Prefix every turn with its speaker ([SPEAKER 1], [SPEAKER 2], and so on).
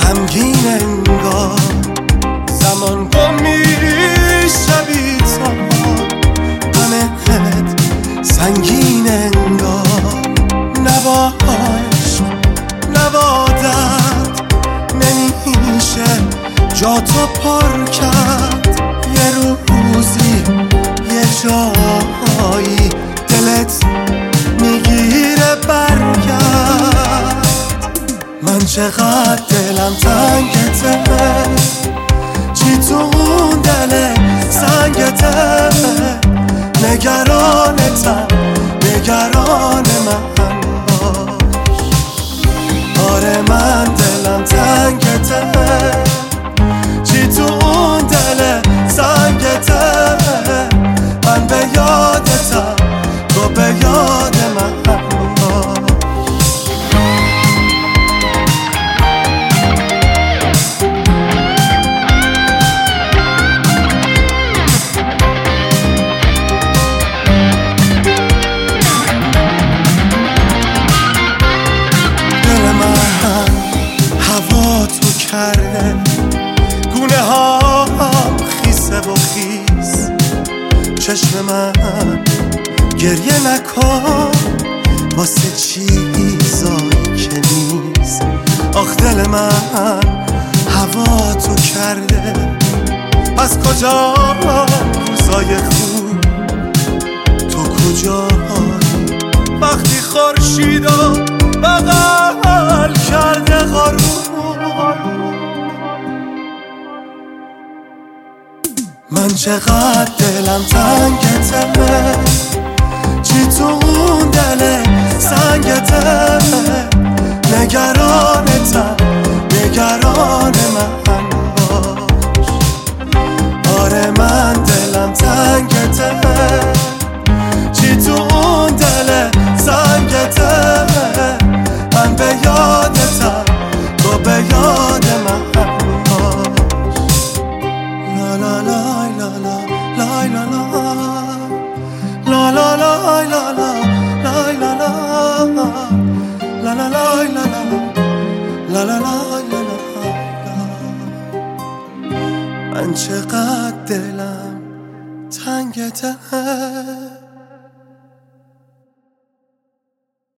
[SPEAKER 1] غمگین انگار زمان گم میشه بی تو، غمت سنگین انگار نباش نبادت نمیشه جا تو پر کرد. یه روزی یه جایی دلت میگیره برگرد. من چقدر دلم تنگته، چی تو اون دل سنگته، نگرانتم نگران من باش. آره من دلم تنگته، چی تو اون دل سنگته، من به یادتم تو به یاد من باش. کرده گونه هام خیسه و خیس، چشم من گریه نکن واسه چیزایی که نیست. آخ دل من هوا تو کرده، از کجا روزای خوب تو کجایی؟ وقتی خورشیدو بغل کرده غروب، من چقدر دلم تنگته، چی تو اون دل سنگته، نگرانتم نگران من باش. آره من دلم تنگته، چی تو اون دل سنگته، من به یادتم تو به یاد من باش. لا لا لا لا لا لا لا لا لا لا لا لا لا لا لا لا لا. من چقدر دلم تنگته.